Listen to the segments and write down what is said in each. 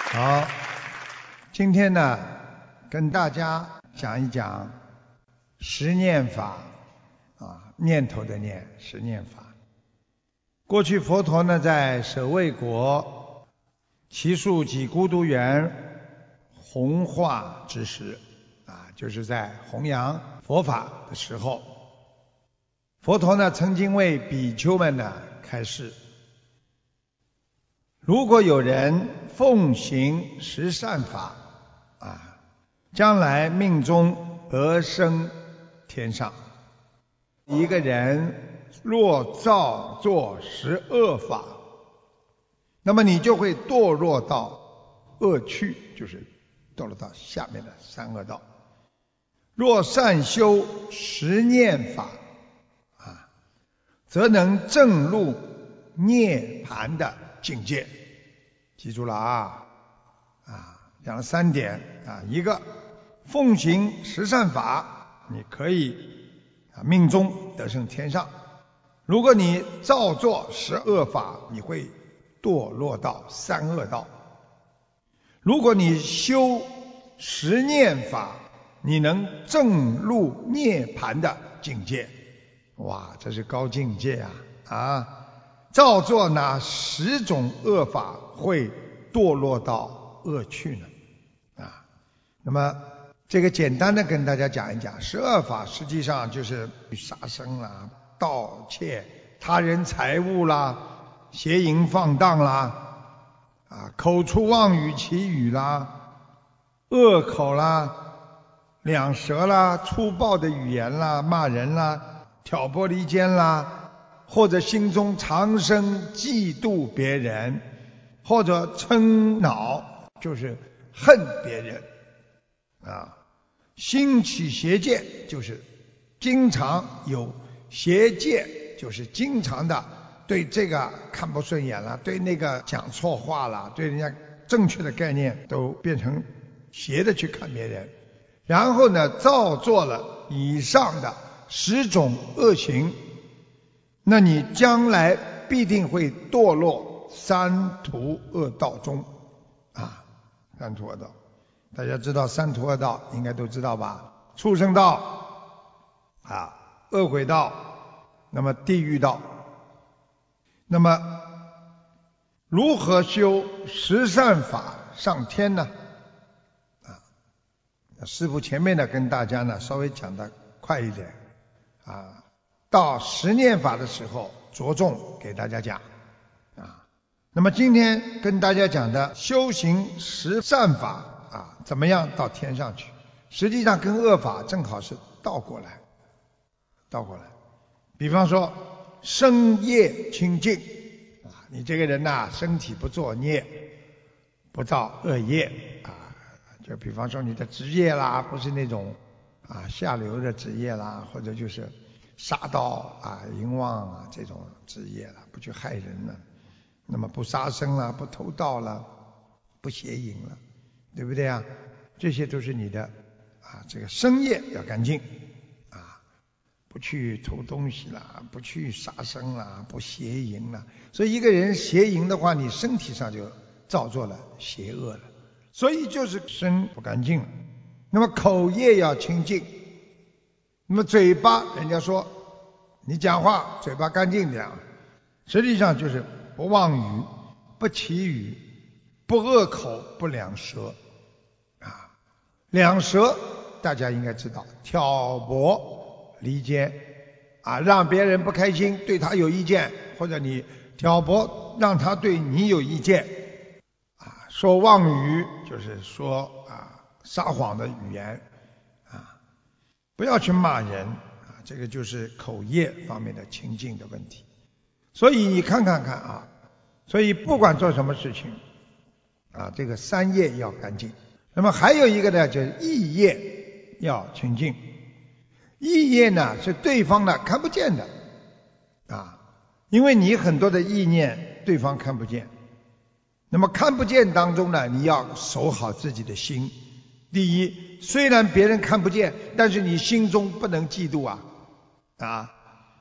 好，今天呢，跟大家讲一讲十念法念头的念，十念法。过去佛陀呢，在舍卫国祇树给孤独园弘化之时就是在弘扬佛法的时候，佛陀呢曾经为比丘们呢开示，如果有人奉行十善法将来命中得生天上。一个人若造作十恶法，那么你就会堕落到恶趣，就是堕落到下面的三恶道。若善修十念法则能证入涅槃的境界。记住了讲了三点一个奉行十善法，你可以命中得生天上。如果你造作十恶法，你会堕落到三恶道。如果你修十念法，你能证入涅槃的境界。哇，这是高境界造作哪十种恶法会堕落到恶趣呢？那么这个简单的跟大家讲一讲，十恶法实际上就是杀生啦、盗窃他人财物啦、邪淫放荡啦、口出妄语绮语啦、恶口啦、两舌啦、粗暴的语言啦、骂人啦、挑拨离间啦，或者心中常生嫉妒别人，或者嗔恼，就是恨别人心起邪见，就是经常有邪见，就是经常的对这个看不顺眼了，对那个讲错话了，对人家正确的概念都变成邪的去看别人。然后呢，造作了以上的十种恶行，那你将来必定会堕落三途恶道中三途恶道。大家知道三途恶道应该都知道吧？畜生道恶鬼道，那么地狱道。那么如何修十善法上天呢？师父前面呢跟大家呢稍微讲的快一点到十念法的时候着重给大家讲那么今天跟大家讲的修行十善法怎么样到天上去，实际上跟恶法正好是倒过来。比方说身业清净你这个人身体不作孽，不造恶业就比方说你的职业啦，不是那种下流的职业啦，或者就是杀盗淫妄这种职业啦，不去害人了，那么不杀生啦，不偷盗啦，不邪淫了，对不对这些都是你的这个身业要干净不去偷东西啦，不去杀生啦，不邪淫啦。所以一个人邪淫的话，你身体上就造作了邪恶了，所以就是身不干净了。那么口业要清净，那么嘴巴，人家说你讲话嘴巴干净点实际上就是不妄语、不绮语、不恶口、不两舌两舌大家应该知道，挑拨离间让别人不开心，对他有意见，或者你挑拨让他对你有意见说妄语，就是说撒谎的语言不要去骂人这个就是口业方面的清净的问题。所以你看所以不管做什么事情这个三业要干净。那么还有一个呢，就是意业要清净。意业呢是对方呢看不见的因为你很多的意念对方看不见。那么看不见当中呢，你要守好自己的心。第一，虽然别人看不见，但是你心中不能嫉妒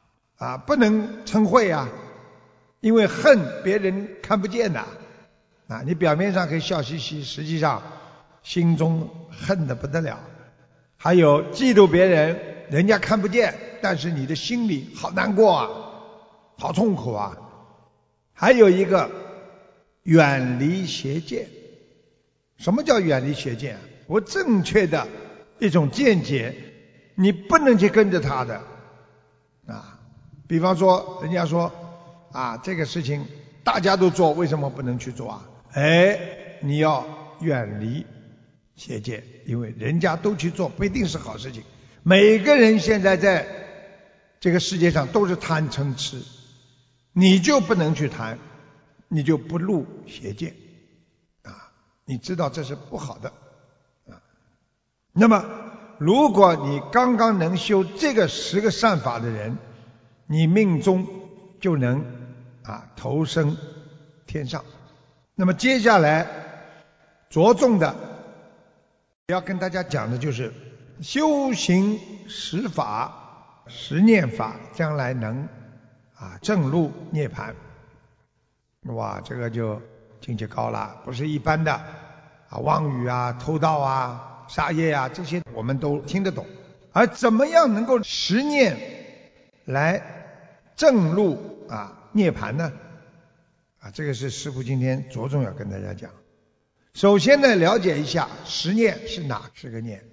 不能嗔恚因为恨别人看不见啊，你表面上可以笑嘻嘻，实际上心中恨得不得了。还有嫉妒别人，人家看不见，但是你的心里好难过啊，好痛苦啊。还有一个远离邪见。什么叫远离邪见？不正确的一种见解，你不能去跟着他的啊。比方说人家说啊，这个事情大家都做，为什么不能去做啊？你要远离邪见，因为人家都去做不一定是好事情。每个人现在在这个世界上都是贪嗔痴，你就不能去贪，你就不入邪见啊，你知道这是不好的啊。那么如果你刚刚能修这个10个善法的人，你命中就能投生天上。那么接下来着重的要跟大家讲的就是修行10法10念法，将来能证入涅槃。哇，这个就境界高了，不是一般的妄语偷盗杀业这些我们都听得懂。而怎么样能够10念来证入涅槃呢？这个是师父今天着重要跟大家讲。首先呢，了解一下10念是哪10个念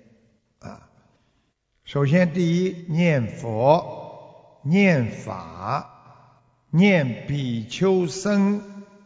首先第一，念佛、念法、念比丘僧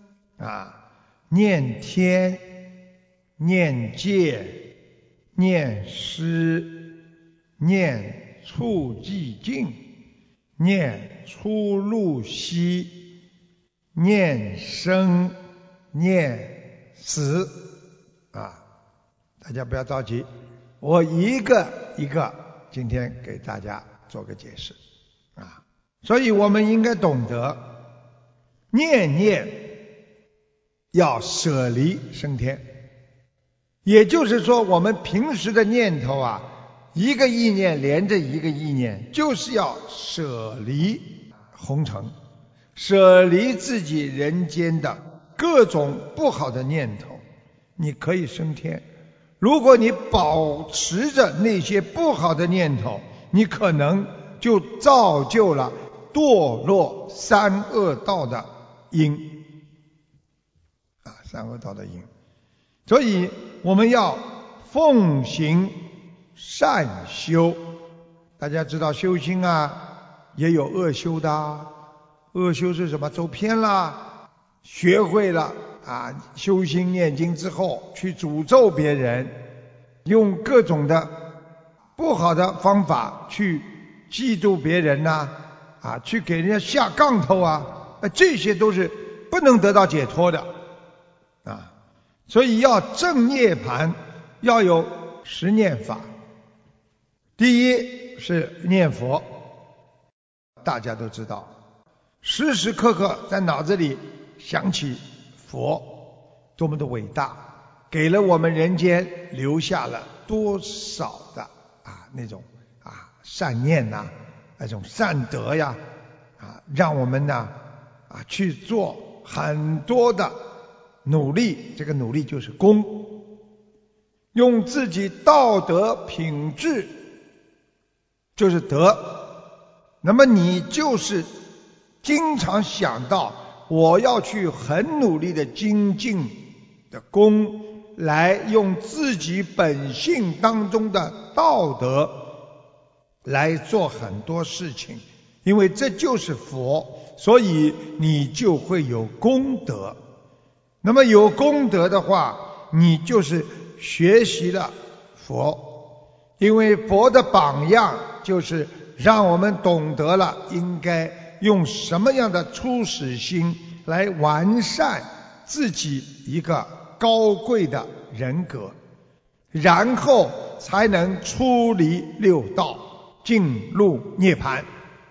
念天、念戒、念施、念处寂静、念出入息、念生、念死大家不要着急，我一个一个今天给大家做个解释所以我们应该懂得念念要舍离升天。也就是说我们平时的念头一个意念连着一个意念，就是要舍离红尘，舍离自己人间的各种不好的念头，你可以升天。如果你保持着那些不好的念头，你可能就造就了堕落三恶道的因三恶道的因。所以我们要奉行善修。大家知道修心也有恶修的恶修是什么？走偏了，学会了修心念经之后去诅咒别人，用各种的不好的方法去嫉妒别人去给人家下杠头这些都是不能得到解脱的所以要证涅槃要有10念法。第一是念佛，大家都知道，时时刻刻在脑子里想起佛多么的伟大，给了我们人间留下了多少的那种善念那种善德让我们去做很多的努力，这个努力就是功，用自己道德品质就是德。那么你就是经常想到我要去很努力的精进的功，来用自己本性当中的道德来做很多事情，因为这就是佛，所以你就会有功德。那么有功德的话，你就是学习了佛，因为佛的榜样就是让我们懂得了应该用什么样的初始心来完善自己一个高贵的人格，然后才能出离六道，进入涅槃。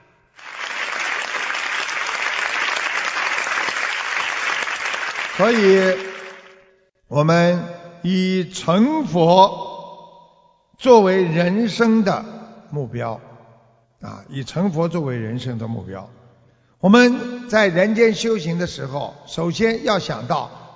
所以我们以成佛作为人生的目标以成佛作为人生的目标。我们在人间修行的时候，首先要想到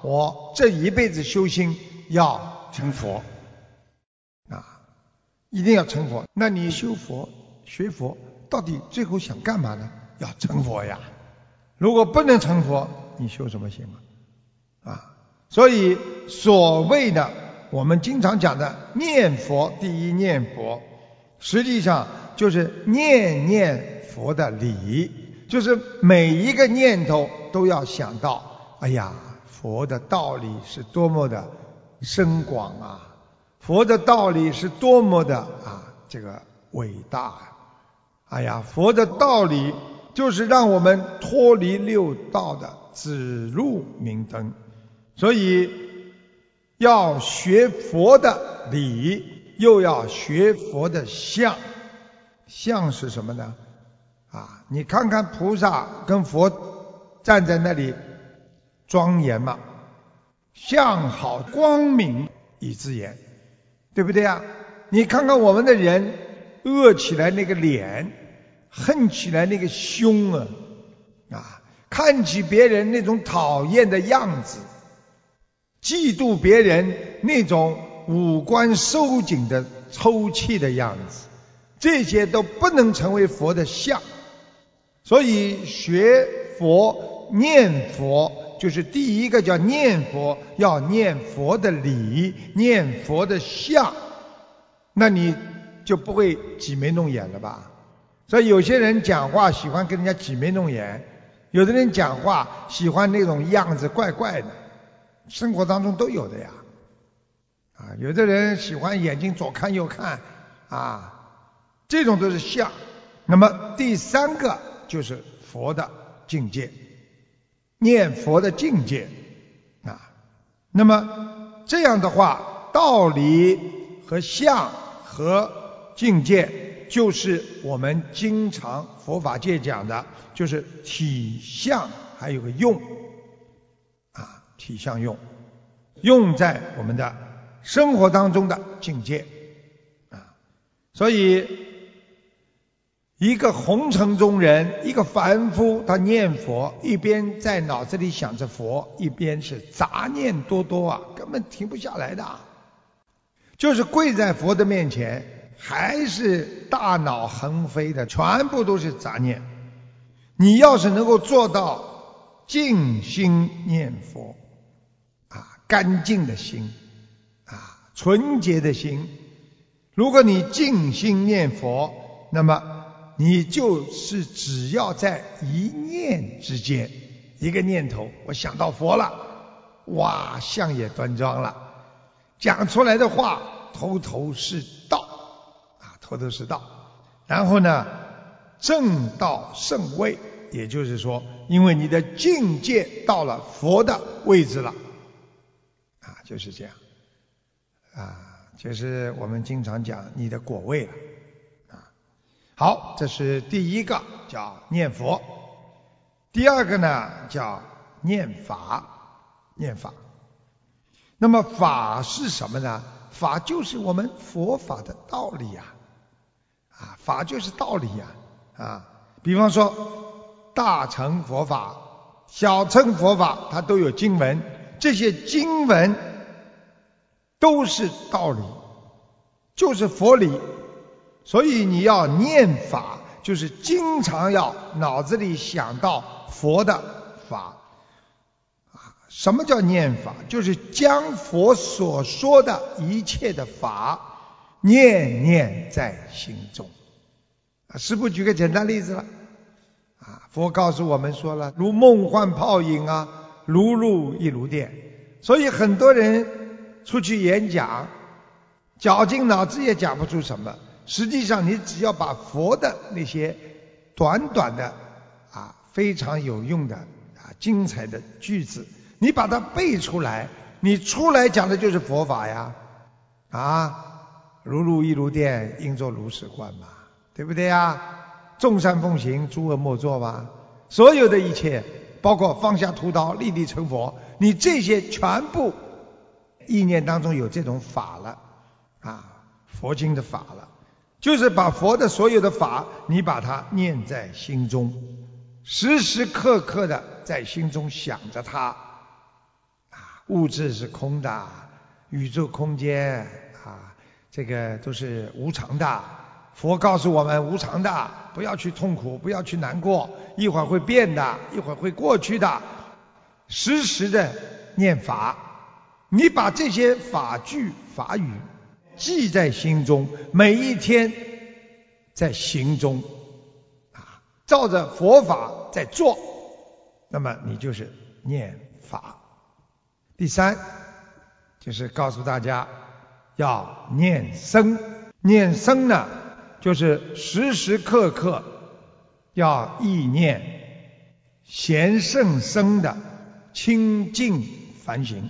我这一辈子修心要成佛啊，一定要成佛。那你修佛学佛到底最后想干嘛呢？要成佛呀。如果不能成佛，你修什么心啊？所以所谓的我们经常讲的念佛，第一念佛，实际上就是念念佛的理，就是每一个念头都要想到，哎呀，佛的道理是多么的深广啊，佛的道理是多么的这个伟大啊！哎呀，佛的道理就是让我们脱离六道的指路明灯，所以要学佛的理，又要学佛的相。相是什么呢？你看看菩萨跟佛站在那里庄严嘛，相好光明以自言，对不对啊？你看看我们的人恶起来那个脸，恨起来那个凶看起别人那种讨厌的样子，嫉妒别人那种五官收紧的抽泣的样子，这些都不能成为佛的相。所以学佛念佛，就是第一个叫念佛，要念佛的理，念佛的相，那你就不会挤眉弄眼了吧？所以有些人讲话喜欢跟人家挤眉弄眼，有的人讲话喜欢那种样子怪怪的，生活当中都有的呀。有的人喜欢眼睛左看右看这种都是相。那么第三个就是佛的境界，念佛的境界那么这样的话，道理和相和境界，就是我们经常佛法界讲的，就是体相还有个用体相用在我们的生活当中的境界所以一个红尘中人，一个凡夫，他念佛一边在脑子里想着佛，一边是杂念多多根本停不下来的就是跪在佛的面前，还是大脑横飞的，全部都是杂念。你要是能够做到静心念佛干净的心纯洁的心，如果你静心念佛，那么你就是只要在一念之间，一个念头，我想到佛了，哇，相也端庄了，讲出来的话头头是道头头是道。然后呢，正道圣位，也就是说，因为你的境界到了佛的位置了就是这样就是我们经常讲你的果位了好，这是第一个叫念佛。第二个呢叫念法。那么法是什么呢？法就是我们佛法的道理法就是道理比方说大乘佛法、小乘佛法，它都有经文，这些经文都是道理，就是佛理。所以你要念法，就是经常要脑子里想到佛的法什么叫念法？就是将佛所说的一切的法念念在心中师父举个简单例子了佛告诉我们说了，如梦幻泡影如露亦如电。所以很多人出去演讲，绞尽脑汁也讲不出什么，实际上你只要把佛的那些短短的非常有用的精彩的句子，你把它背出来，你出来讲的就是佛法呀如露亦如电，应作如是观嘛，对不对众善奉行，诸恶莫作嘛。所有的一切，包括放下屠刀，立地成佛，你这些全部意念当中有这种法了佛经的法了，就是把佛的所有的法，你把它念在心中，时时刻刻的在心中想着它物质是空的，宇宙空间这个都是无常的。佛告诉我们无常的，不要去痛苦，不要去难过，一会儿会变的，一会儿会过去的。时时的念法，你把这些法句法语记在心中，每一天在行中照着佛法在做，那么你就是念法。第三就是告诉大家要念僧。念僧呢，就是时时刻刻要意念贤圣僧的清净反省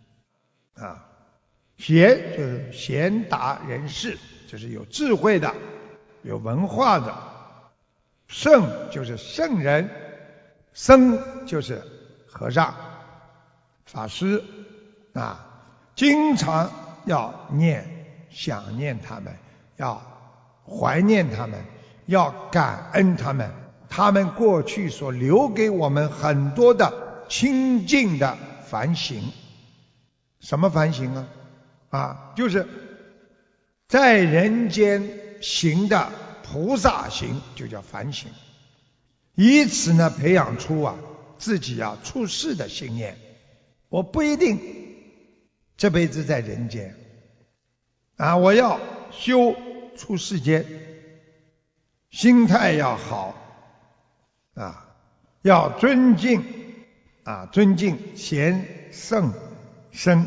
贤就是贤达人士，就是有智慧的，有文化的。圣就是圣人，僧就是和尚、法师经常要想念他们，要怀念他们，要感恩他们，他们过去所留给我们很多的清净的反省。什么反省就是在人间行的菩萨行，就叫反省。以此呢，培养出自己处世的信念。我不一定这辈子在人间我要修出世间，心态要好要尊敬贤圣僧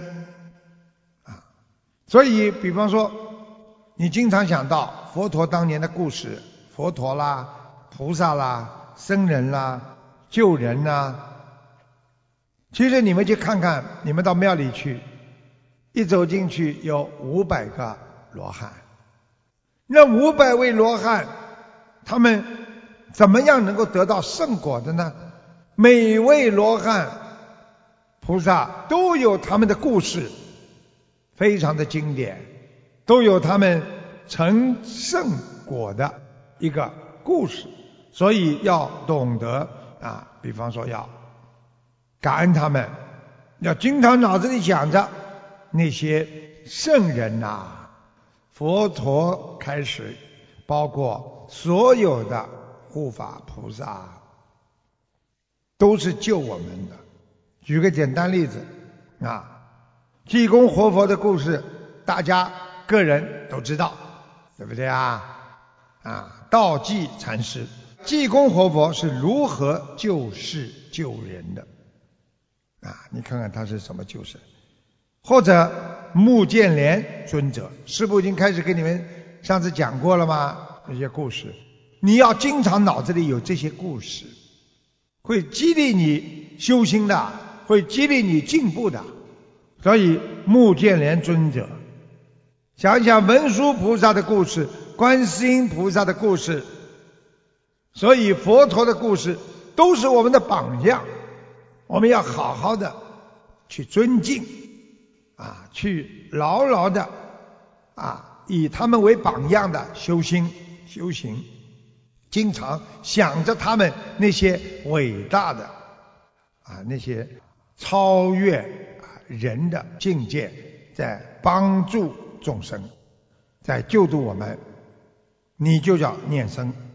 所以比方说你经常想到佛陀当年的故事，佛陀啦、菩萨啦、僧人啦、救人啦，其实你们去看看，你们到庙里去，一走进去有500个罗汉。那500位罗汉，他们怎么样能够得到圣果的呢？每位罗汉菩萨都有他们的故事，非常的经典，都有他们成圣果的一个故事。所以要懂得比方说要感恩他们，要经常脑子里想着那些圣人佛陀开始，包括所有的护法菩萨都是救我们的。举个简单例子济公活佛的故事，大家个人都知道，对不对道济禅师，济公活佛是如何救世救人的你看看他是什么救世。或者目犍连尊者，师父已经开始给你们上次讲过了吗？这些故事你要经常脑子里有这些故事，会激励你修心的，会激励你进步的。所以目犍连尊者，想一想文殊菩萨的故事，观世音菩萨的故事，所以佛陀的故事都是我们的榜样，我们要好好的去尊敬去牢牢的以他们为榜样的修心修行，经常想着他们那些伟大的那些超越人的境界，在帮助众生，在救度我们，你就叫念僧。